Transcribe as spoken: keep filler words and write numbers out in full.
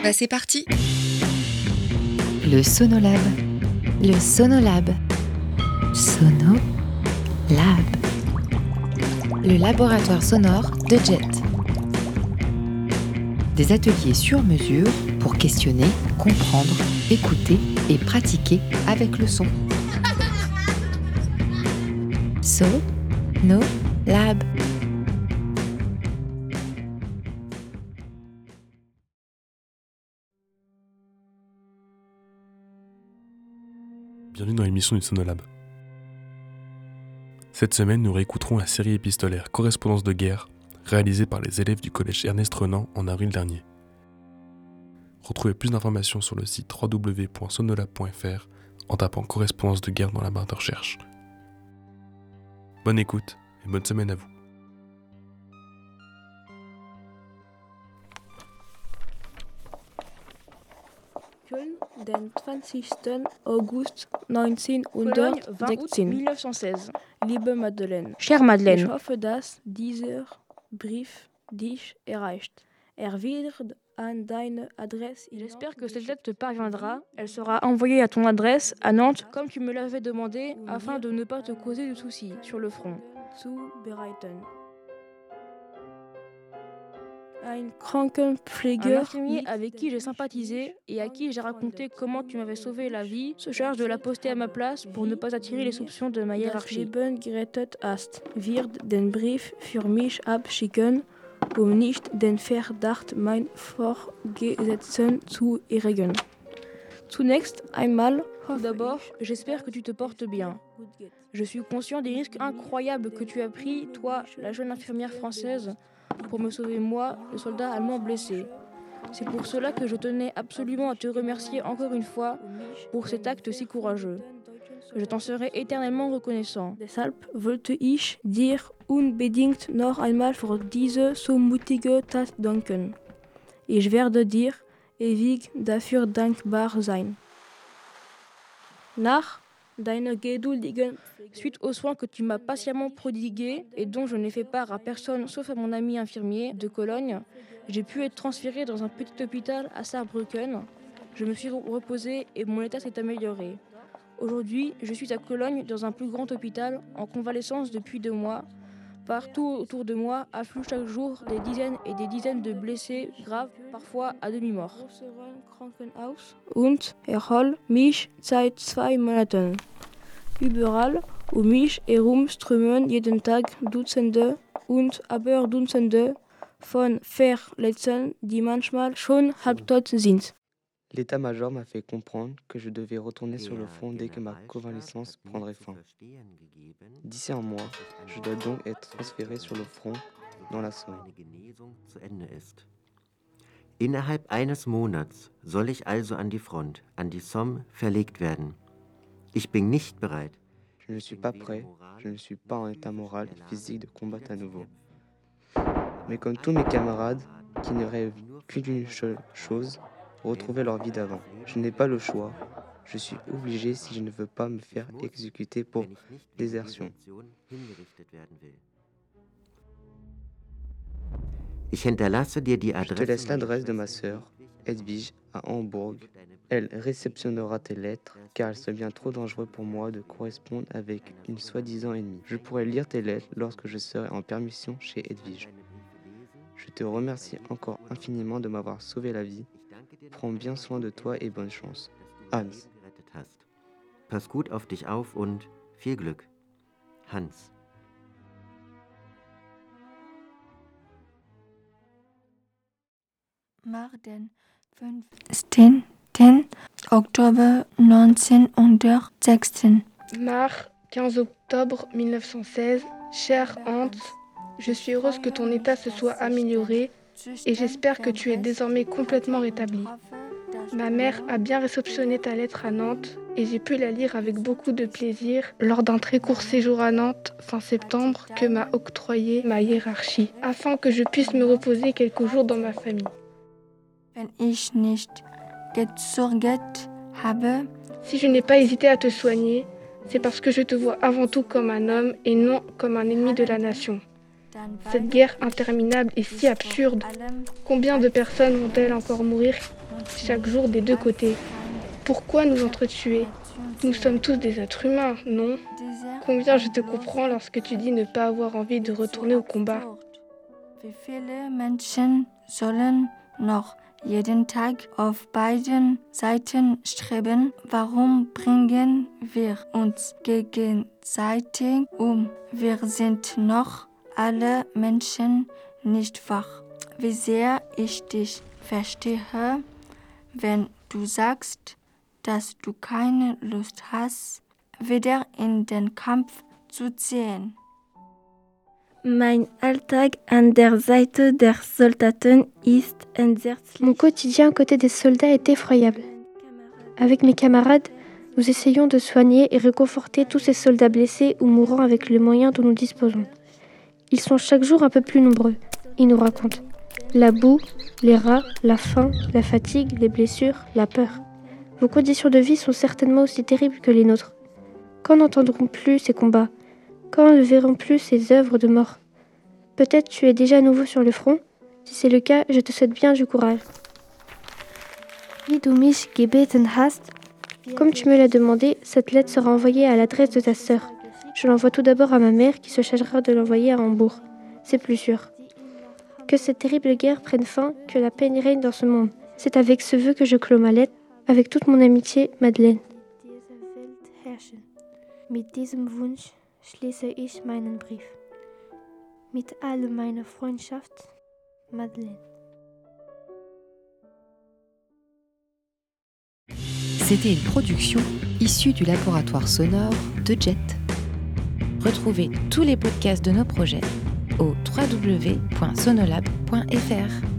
Bah c'est parti. Le Sonolab. Le Sonolab. Sonolab. Le laboratoire sonore de Jet. Des ateliers sur mesure pour questionner, comprendre, écouter et pratiquer avec le son. Sonolab. Bienvenue dans l'émission du Sonolab. Cette semaine, nous réécouterons la série épistolaire Correspondance de guerre, réalisée par les élèves du collège Ernest Renan en avril dernier. Retrouvez plus d'informations sur le site w w w point sonolab point f r en tapant Correspondance de guerre dans la barre de recherche. Bonne écoute et bonne semaine à vous. Köln, den zwanzigsten August neunzehnhundertsechzehn. mille neuf cent seize. Liebe Madeleine, Chère Madeleine, ich hoffe, dass dieser Brief dich erreicht. Er wird an deine Adresse. j'espère que cette lettre te parviendra. Elle sera envoyée à ton adresse à Nantes, comme tu me l'avais demandé, afin de ne pas te causer de soucis sur le front. Zubereiten. Un Ein Krankenpfleger infirmier avec qui j'ai sympathisé et à qui j'ai raconté comment tu m'avais sauvé la vie se charge de la poster à ma place pour ne pas attirer les soupçons de ma das hiérarchie. Leben gerettet hast, wird den Brief für mich abschicken, um nicht den Verdacht mein Vorgesetzten zu erregen. Zunächst einmal, Tout d'abord, j'espère que tu te portes bien. Je suis conscient des risques incroyables que tu as pris, toi, la jeune infirmière française, pour me sauver moi, le soldat allemand blessé. C'est pour cela que je tenais absolument à te remercier encore une fois pour cet acte si courageux. Je t'en serai éternellement reconnaissant. Deshalb wollte ich dir unbedingt noch einmal für diese so mutige Tat danken. Ich werde dir ewig dafür dankbar sein. Nach deiner geduldigen Suite aux soins que tu m'as patiemment prodigués et dont je n'ai fait part à personne sauf à mon ami infirmier de Cologne, j'ai pu être transféré dans un petit hôpital à Saarbrücken. Je me suis reposé et mon état s'est amélioré. Aujourd'hui, je suis à Cologne dans un plus grand hôpital en convalescence depuis deux mois. Partout autour de moi affluent chaque jour des dizaines et des dizaines de blessés graves, parfois à demi-mort. Krankenhaus und erhol mich seit zwei Monaten. Überall um mich herum strömen jeden Tag Dutzende und aber Dutzende von Verletzten, die manchmal schon halbtot sind. L'état-major m'a fait comprendre que je devais retourner sur le front dès que ma convalescence prendrait fin. D'ici un mois, je dois donc être transféré sur le front dans la Somme. Innerhalb eines Monats soll ich also an die Front, an die Somme, verlegt werden. Ich bin nicht bereit. Je ne suis pas prêt, je ne suis pas en état moral et physique de combattre à nouveau. Mais comme tous mes camarades qui ne rêvent qu'une d'une seule chose, retrouver leur vie d'avant. Je n'ai pas le choix. Je suis obligé si je ne veux pas me faire exécuter pour désertion. Ich hinterlasse dir die Je te Adresse. laisse l'adresse de ma sœur, Edwige, à Hambourg. Elle réceptionnera tes lettres car il devient trop dangereux pour moi de correspondre avec une soi-disant ennemie. Je pourrai lire tes lettres lorsque je serai en permission chez Edwige. Je te remercie encore infiniment de m'avoir sauvé la vie. Prends bien soin de toi et bonne chance. Hans. Pass gut auf dich auf und viel Glück. Hans. Nach den fünfzehnten Oktober neunzehnhundertsechzehn. Mar, quinze octobre mille neuf cent seize. Chère Hans, je suis heureuse que ton état se soit amélioré et j'espère que tu es désormais complètement rétabli. Ma mère a bien réceptionné ta lettre à Nantes et j'ai pu la lire avec beaucoup de plaisir lors d'un très court séjour à Nantes fin septembre que m'a octroyé ma hiérarchie, afin que je puisse me reposer quelques jours dans ma famille. Wenn ich nicht gesorgt habe, Si je n'ai pas hésité à te soigner, c'est parce que je te vois avant tout comme un homme et non comme un ennemi de la nation. Cette guerre interminable est si absurde. Combien de personnes vont-elles encore mourir chaque jour des deux côtés. Pourquoi nous entretuer? Nous sommes tous des êtres humains, non? Combien je te comprends lorsque tu dis ne pas avoir envie de retourner au combat. Wie viele Menschen sollen noch jeden Tag auf beiden Seiten streben? Warum bringen wir uns gegenseitig um? Wir sind noch alle Menschen nicht wach. Wie sehr ich dich verstehe, wenn du sagst, dass du keine Lust hast, wieder in den Kampf zu ziehen. Mein Alltag an der Seite der Soldaten ist entsetzlich. Mon quotidien aux côtés des soldats est effroyable. Avec mes camarades, nous essayons de soigner et réconforter tous ces soldats blessés ou mourants avec les moyens dont nous disposons. Ils sont chaque jour un peu plus nombreux. Ils nous racontent la boue, les rats, la faim, la fatigue, les blessures, la peur. Vos conditions de vie sont certainement aussi terribles que les nôtres. Quand n'entendrons plus ces combats? Quand ne verrons plus ces œuvres de mort? Peut-être tu es déjà à nouveau sur le front? Si c'est le cas, je te souhaite bien du courage. Wie du mich gebeten hast, Comme tu me l'as demandé, cette lettre sera envoyée à l'adresse de ta sœur. Je l'envoie tout d'abord à ma mère qui se chargera de l'envoyer à Hambourg. C'est plus sûr. Que cette terrible guerre prenne fin, que la paix règne dans ce monde. C'est avec ce vœu que je clôt ma lettre, avec toute mon amitié, Madeleine. mit diesem Wunsch schließe ich meinen Brief. Mit all meiner Freundschaft, Madeleine. C'était une production issue du laboratoire sonore de Jet. Retrouvez tous les podcasts de nos projets au w w w point sonolab point f r.